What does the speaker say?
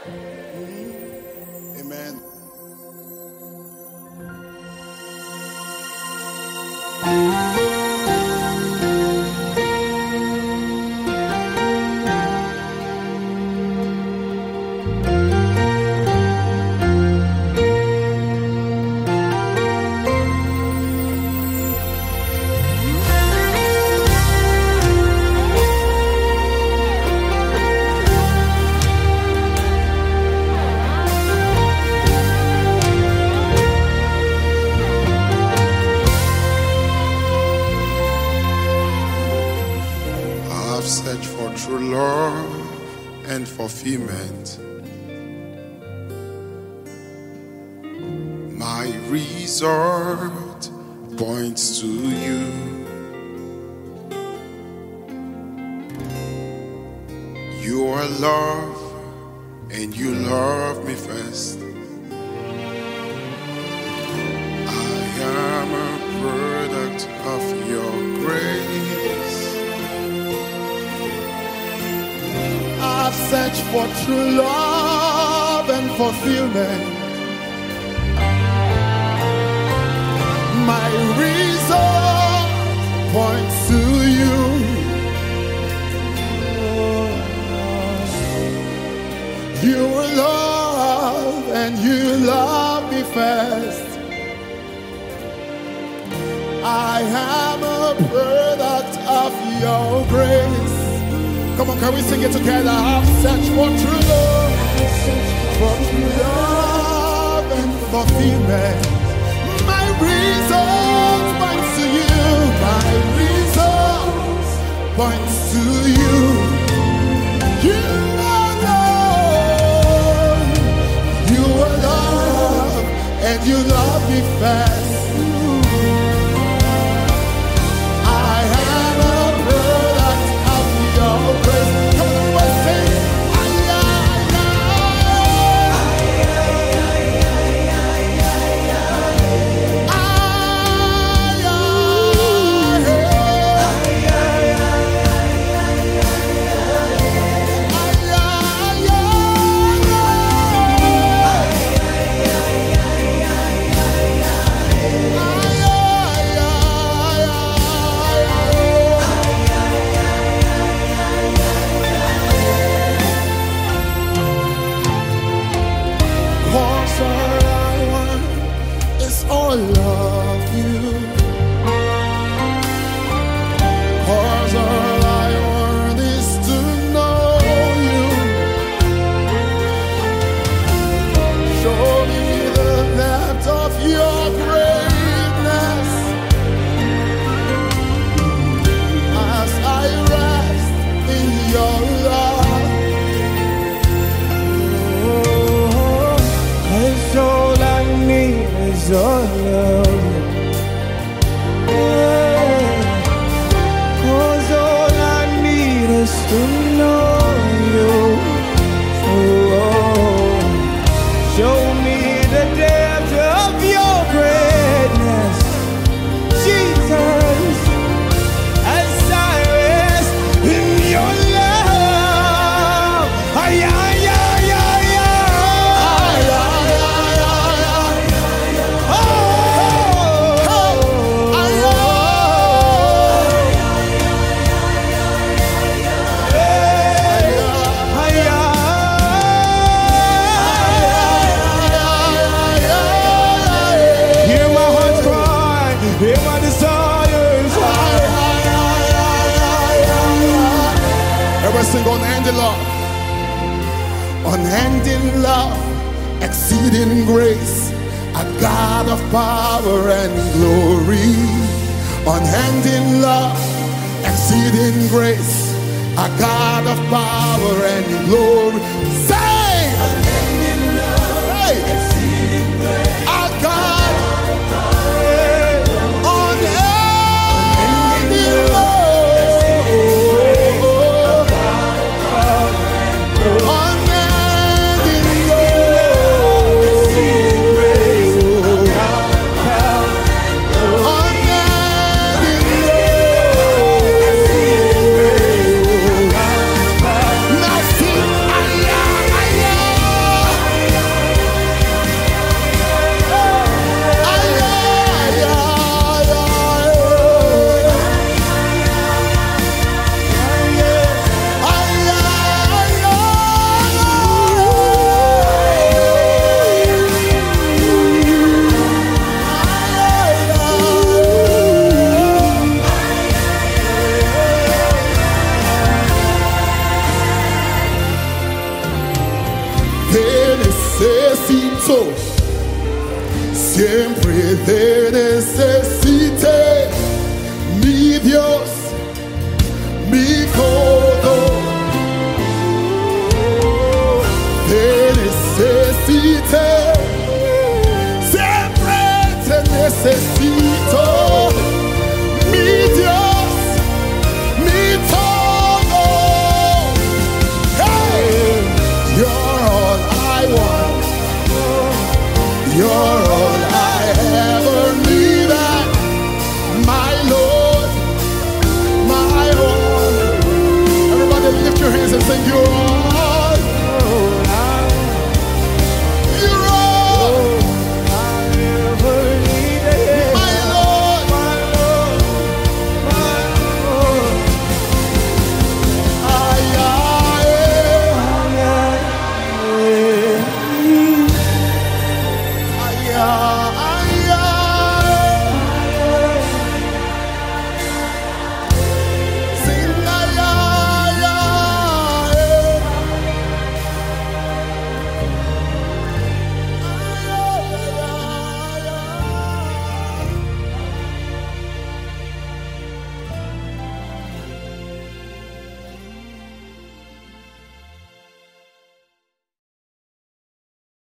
Amen. I've searched for true love and fulfillment. My resort points to you. You are love, and you love me first. I am a product of your grace. I've searched for true love and fulfillment. My reason points to you. You are love and you love me first. I am a product of your grace. Come on, can we sing it together? I've searched for true love and fulfillment. My reason points to you. My reason points to you. You are love. You are love, and you love me fast. I am a product of your grace. Come on, let's sing. Your love, cause all I need is to know you. Oh, show me the depth of your greatness, Jesus, as I rest in your love. Ay, ay, ay, ay, ay. Sing unending love, unending love, exceeding grace, a God of power and glory. Unending love, exceeding grace, a God of power and glory. Say, unending love, hey, exceeding grace, a God. Now sing, Dios, mi todo. Te necesité, siempre te necesito. Mi Dios, mi todo. Hey, you're all I want. You're all I ever needed. My Lord, my all. Everybody lift your hands and sing, you're all.